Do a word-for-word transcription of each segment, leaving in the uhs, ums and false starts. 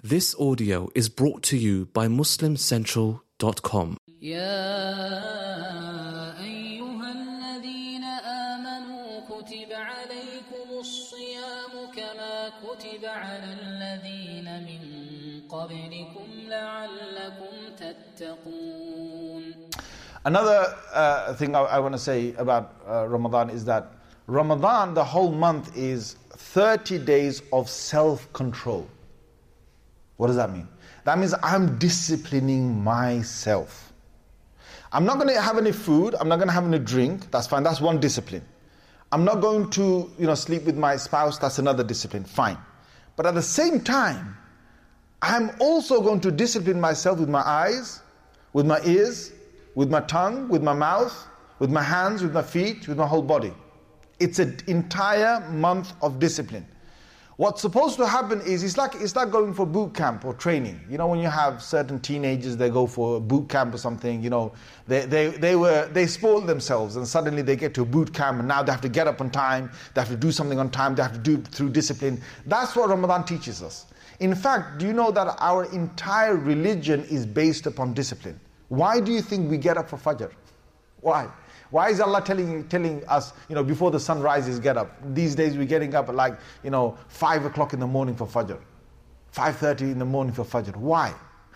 This audio is brought to you by muslim central dot com. يا أيها الذين آمنوا كتب عليكم الصيام كما كتب على الذين من قبلكم لعلكم تتقون. Another uh, thing I, I want to say about uh, Ramadan is that Ramadan, the whole month, is thirty days of self-control. What does that mean? That means I'm disciplining myself. I'm not going to have any food. I'm not going to have any drink. That's fine. That's one discipline. I'm not going to, you know, sleep with my spouse. That's another discipline. Fine. But at the same time, I'm also going to discipline myself with my eyes, with my ears, with my tongue, with my mouth, with my hands, with my feet, with my whole body. It's an entire month of discipline. What's supposed to happen is, it's like it's like going for boot camp or training. You know, when you have certain teenagers, they go for boot camp or something, you know, they they they were they spoil themselves and suddenly they get to a boot camp and now they have to get up on time, they have to do something on time, they have to do it through discipline. That's what Ramadan teaches us. In fact, do you know that our entire religion is based upon discipline? Why do you think we get up for Fajr? Why? Why is Allah telling telling us, you know, before the sun rises, get up? These days we're getting up at like, you know, five o'clock in the morning for Fajr. five thirty in the morning for Fajr. Why?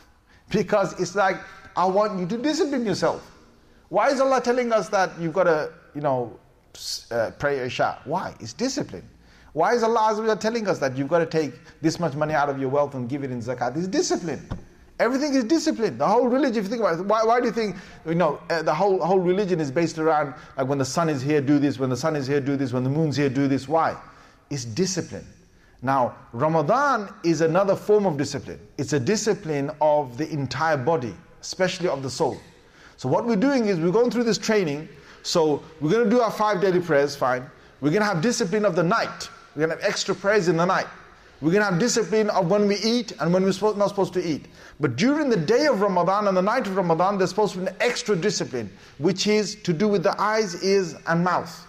Because it's like, I want you to discipline yourself. Why is Allah telling us that you've got to, you know, uh, pray Isha? Why? It's discipline. Why is Allah Azza wa Jalla telling us that you've got to take this much money out of your wealth and give it in zakat? It's discipline. Everything is discipline. The whole religion, if you think about it, why, why do you think, you know, uh, the whole whole religion is based around, like when the sun is here, do this, when the sun is here, do this, when the moon's here, do this. Why? It's discipline. Now, Ramadan is another form of discipline. It's a discipline of the entire body, especially of the soul. So what we're doing is we're going through this training. So we're going to do our five daily prayers, fine. We're going to have discipline of the night. We're going to have extra prayers in the night. We're going to have discipline of when we eat and when we're not supposed to eat. But during the day of Ramadan and the night of Ramadan, there's supposed to be an extra discipline, which is to do with the eyes, ears and mouth.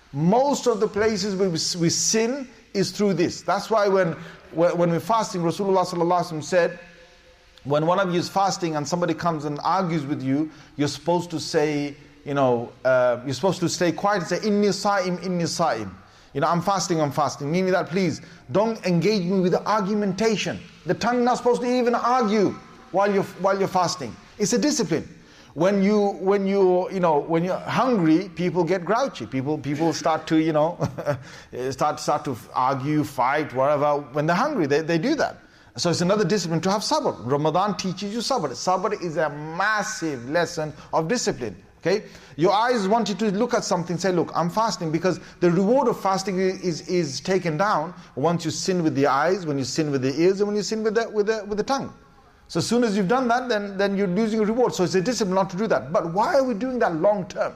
Most of the places where we, we sin is through this. That's why when, when we're fasting, Rasulullah sallallahu alaihi wasallam said, when one of you is fasting and somebody comes and argues with you, you're supposed to say, you know, uh, you're supposed to stay quiet and say, Inni sa'im, inni sa'im. You know, I'm fasting, I'm fasting. Meaning that, please, don't engage me with the argumentation. The tongue not supposed to even argue while you're while you're fasting. It's a discipline. When you when you you know when you're hungry, people get grouchy. People people start to you know start start to argue, fight, whatever. When they're hungry, they they do that. So it's another discipline to have sabr. Ramadan teaches you sabr. Sabr is a massive lesson of discipline. Okay, your eyes want you to look at something, say, look, I'm fasting, because the reward of fasting is, is taken down once you sin with the eyes, when you sin with the ears, and when you sin with the with the with the tongue. So as soon as you've done that, then, then you're losing a reward. So it's a discipline not to do that. But why are we doing that long term?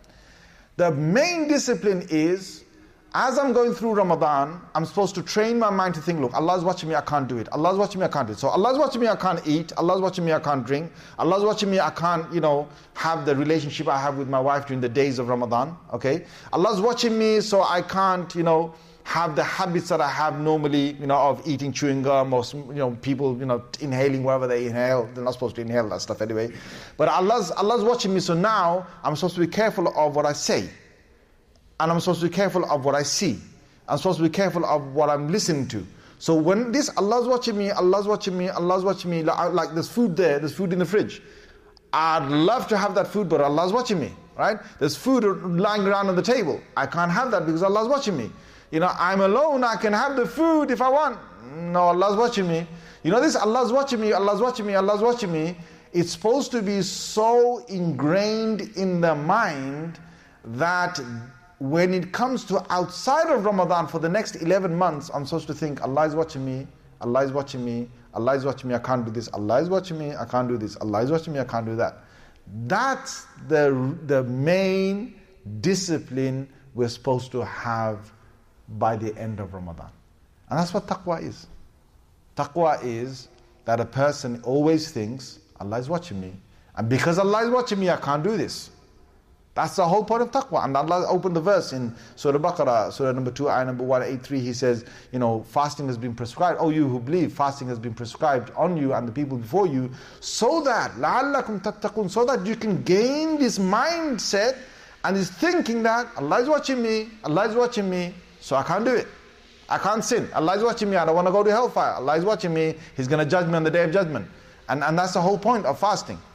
The main discipline is, as I'm going through Ramadan, I'm supposed to train my mind to think, look, Allah's watching me, I can't do it. Allah's watching me, I can't do it. So Allah's watching me, I can't eat. Allah's watching me, I can't drink. Allah's watching me, I can't, you know, have the relationship I have with my wife during the days of Ramadan. Okay? Allah's watching me, so I can't, you know, have the habits that I have normally, you know, of eating chewing gum, or, you know, people, you know, inhaling wherever they inhale. They're not supposed to inhale that stuff anyway. But Allah's, Allah's watching me, so now I'm supposed to be careful of what I say. And I'm supposed to be careful of what I see. I'm supposed to be careful of what I'm listening to. So when this, Allah's watching me, Allah's watching me, Allah's watching me, like, like there's food there, there's food in the fridge. I'd love to have that food, but Allah's watching me, right? There's food lying around on the table. I can't have that because Allah's watching me. You know, I'm alone, I can have the food if I want. No, Allah's watching me. You know this, Allah's watching me, Allah's watching me, Allah's watching me. It's supposed to be so ingrained in the mind that when it comes to outside of Ramadan for the next eleven months, I'm supposed to think, Allah is watching me, Allah is watching me, Allah is watching me, I can't do this, Allah is watching me, I can't do this, Allah is watching me, I can't do that. That's the, the main discipline we're supposed to have by the end of Ramadan. And that's what taqwa is. Taqwa is that a person always thinks, Allah is watching me, and because Allah is watching me, I can't do this. That's the whole point of taqwa. And Allah opened the verse in Surah Baqarah, Surah number two, ayah number one eighty-three. He says, you know, fasting has been prescribed. Oh, you who believe, fasting has been prescribed on you and the people before you, so that, لَعَلَّكُمْ تَتَّقُونَ, so that you can gain this mindset and is thinking that Allah is watching me, Allah is watching me, so I can't do it. I can't sin. Allah is watching me, I don't want to go to hellfire. Allah is watching me, He's going to judge me on the Day of Judgment. And, and that's the whole point of fasting.